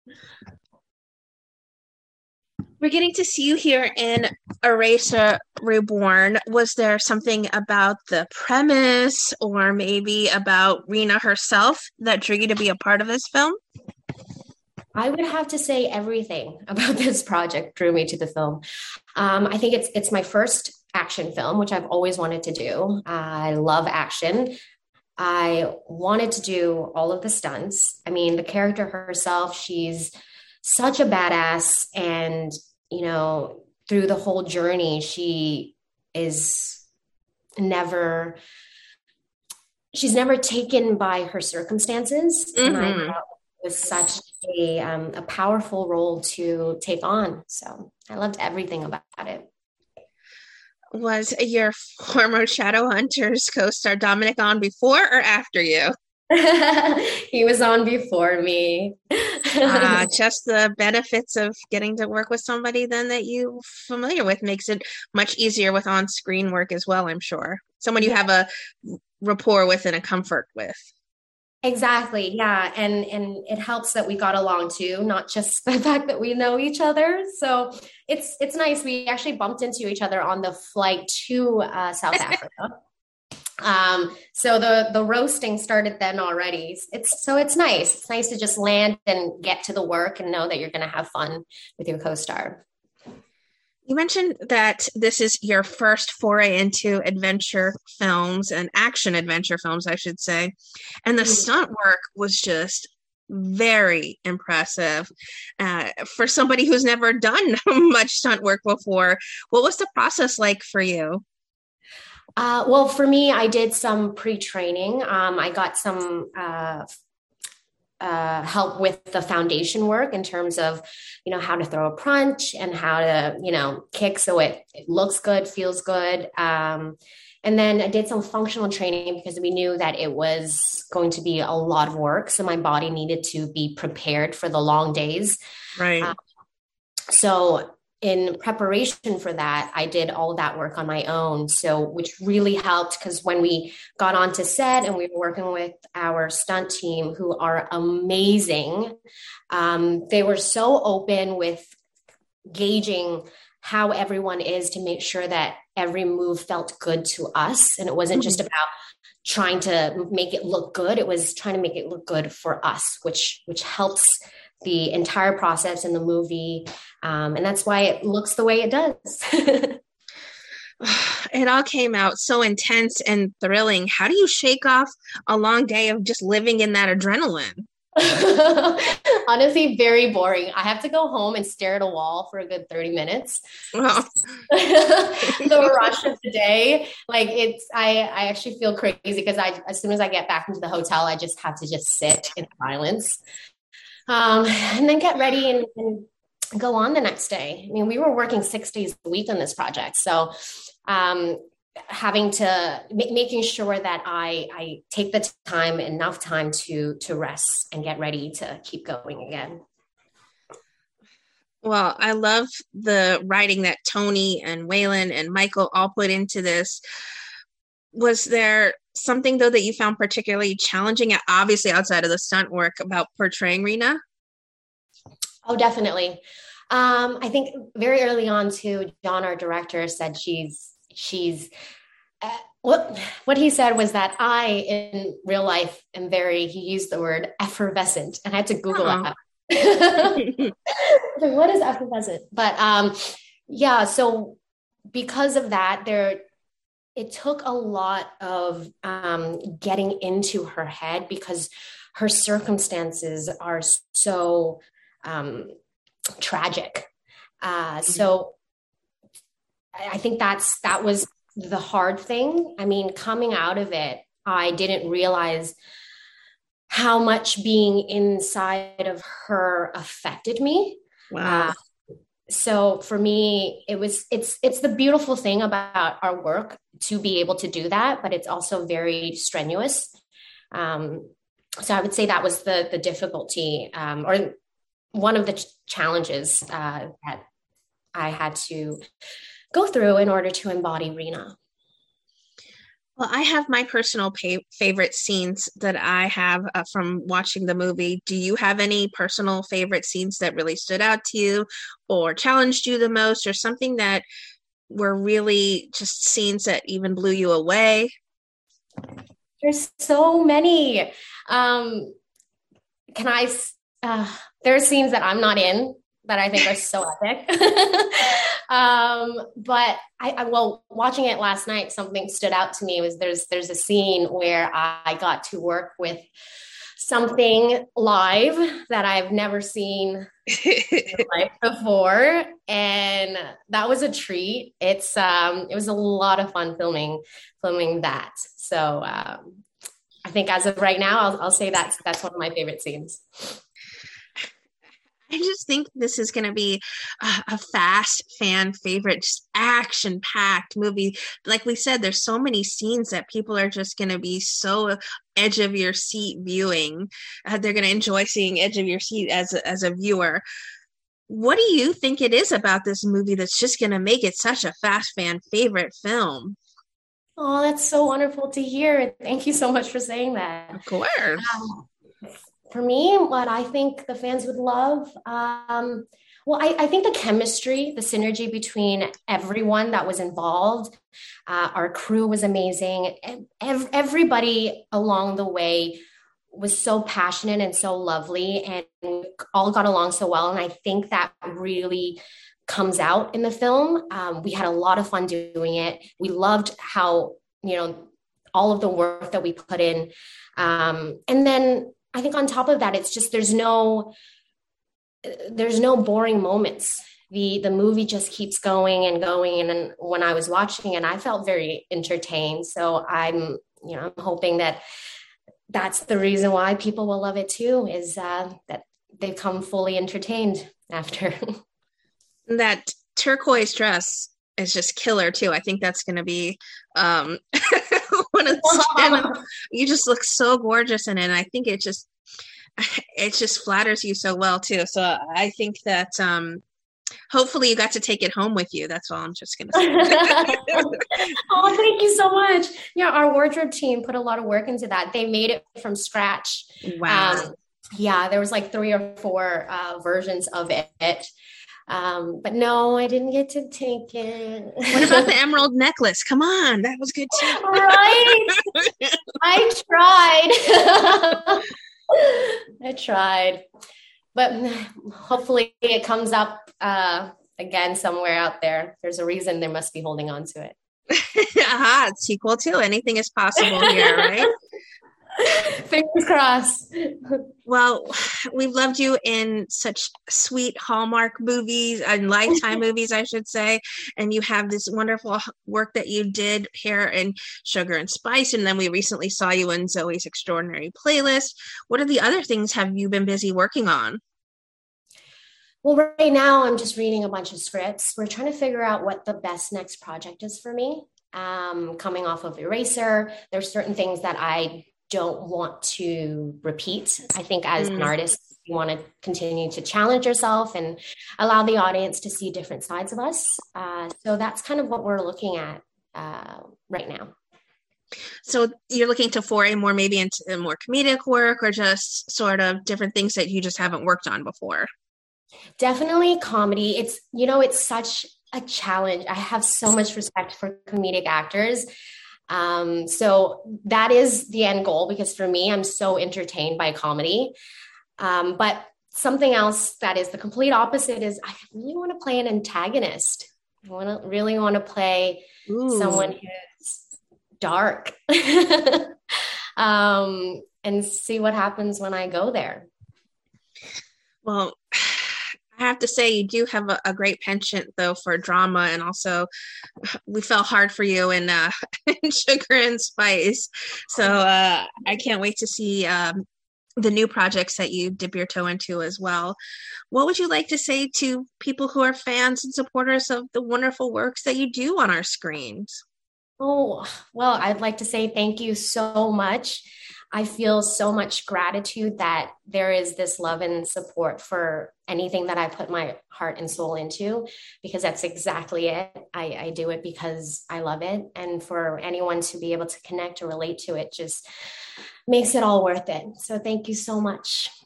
We're getting to see you here in Eraser Reborn. Was there something about the premise or maybe about Rena herself that drew you to be a part of this film? I would have to say everything about this project drew me to the film. I think it's my first action film, which I've always wanted to do. I love action. I wanted to do all of the stunts. I mean, the character herself, she's such a badass, and through the whole journey, she is never she's never taken by her circumstances, and I Mm-hmm. thought it was such a powerful role to take on. So I loved everything about it. Was your former Shadowhunters co-star Dominic on before or after you? He was on before me. Just the benefits of getting to work with somebody then that you familiar with makes it much easier with on-screen work as well, I'm sure. Someone you Yeah, have a rapport with and a comfort with. exactly. Yeah. And it helps that we got along too, not just the fact that we know each other. So it's nice. We actually bumped into each other on the flight to South Africa. So the roasting started then already. It's nice. It's nice to just land and get to the work and know that you're going to have fun with your co-star. You mentioned that this is your first foray into adventure films and action adventure films, I should say. And the stunt work was just very impressive. For somebody who's never done much stunt work before, what was the process like for you? Well, for me, I did some pre-training. I got some help with the foundation work in terms of, how to throw a punch and how to, kick so it looks good, feels good. And then I did some functional training because we knew that it was going to be a lot of work. So my body needed to be prepared for the long days. Right. So in preparation for that, I did all of that work on my own. So, which really helped because when we got onto set and we were working with our stunt team, who are amazing, they were so open with gauging how everyone is to make sure that every move felt good to us. And it wasn't just about trying to make it look good. It was trying to make it look good for us, which helps the entire process in the movie. And that's why it looks the way it does. It all came out so intense and thrilling. How do you shake off a long day of just living in that adrenaline? Honestly, very boring. I have to go home and stare at a wall for a good 30 minutes. Well, The rush of the day, like I actually feel crazy because as soon as I get back into the hotel, I just have to just sit in silence, and then get ready and go on the next day. I mean, we were working 6 days a week on this project. So, having to making sure that I take the time, enough time to rest and get ready to keep going again. well, I love the writing that Tony and Waylon and Michael all put into this. Was there something though that you found particularly challenging, obviously outside of the stunt work, about portraying Rena? Oh, definitely. I think very early on too, John, our director, said she's what he said was that I in real life am very, he used the word effervescent, and I had to Google Oh. that. Like, what is effervescent? But yeah, so because of that, it took a lot of getting into her head because her circumstances are so um, tragic. So I think that was the hard thing. I mean, coming out of it, I didn't realize how much being inside of her affected me. Wow. So for me, it's the beautiful thing about our work to be able to do that, but it's also very strenuous. Um, so I would say that was the difficulty, or one of the challenges that I had to go through in order to embody Rena. Well, I have my personal favorite scenes that I have from watching the movie. Do you have any personal favorite scenes that really stood out to you or challenged you the most, or something that were really just scenes that even blew you away? There's so many. Um, can I? Uh, there are scenes that I'm not in that I think are so epic. But well, watching it last night, something stood out to me was there's a scene where I got to work with something live that I've never seen in life before, and that was a treat. It was a lot of fun filming that. So I think as of right now, I'll say that's one of my favorite scenes. I just think this is going to be a fast fan favorite, just action packed movie. Like we said, there's so many scenes that people are just going to be so edge of your seat viewing. They're going to enjoy seeing edge of your seat as a viewer. What do you think it is about this movie that's just going to make it such a fast fan favorite film? Oh, that's so wonderful to hear. Thank you so much for saying that. Of course. For me, what I think the fans would love, well, I think the chemistry, the synergy between everyone that was involved, our crew was amazing. Everybody along the way was so passionate and so lovely, and we all got along so well. And I think that really comes out in the film. We had a lot of fun doing it. We loved how, all of the work that we put in. And then I think on top of that, it's just there's no boring moments. The movie just keeps going and going. And then when I was watching, and I felt very entertained. So I'm hoping that that's the reason why people will love it too, is that they've come fully entertained after. That turquoise dress is just killer too. I think that's going to be one of the you just look so gorgeous in it. And I think it just flatters you so well too. So I think that hopefully you got to take it home with you. That's all I'm just going to say. Oh, thank you so much. Yeah, our wardrobe team put a lot of work into that. They made it from scratch. Wow. Yeah, there was like 3 or 4 versions of it. But no, I didn't get to take it. What about the emerald necklace? Come on, that was good too. Right? I tried. I tried. But hopefully it comes up again somewhere out there. There's a reason they must be holding on to it. Aha, sequel 2. Anything is possible here, right? Fingers crossed. Well, we've loved you in such sweet Hallmark movies and Lifetime movies, I should say. And you have this wonderful work that you did here in Sugar and Spice. And then we recently saw you in Zoe's Extraordinary Playlist. What are the other things have you been busy working on? Well, right now I'm just reading a bunch of scripts. We're trying to figure out what the best next project is for me. Coming off of Eraser, there's certain things that I don't want to repeat. I think as an artist, you want to continue to challenge yourself and allow the audience to see different sides of us. So that's kind of what we're looking at right now. So you're looking to foray more maybe into more comedic work, or just sort of different things that you just haven't worked on before? Definitely comedy. It's such a challenge. I have so much respect for comedic actors. So that is the end goal, because for me, I'm so entertained by comedy. But something else that is the complete opposite is I really want to play an antagonist. I really want to play someone who's dark, and see what happens when I go there. Well, I have to say, you do have a great penchant, though, for drama. And also, we fell hard for you in Sugar and Spice. So I can't wait to see the new projects that you dip your toe into as well. What would you like to say to people who are fans and supporters of the wonderful works that you do on our screens? Oh, well, I'd like to say thank you so much. I feel so much gratitude that there is this love and support for anything that I put my heart and soul into, because that's exactly it. I do it because I love it. And for anyone to be able to connect or relate to it just makes it all worth it. So thank you so much.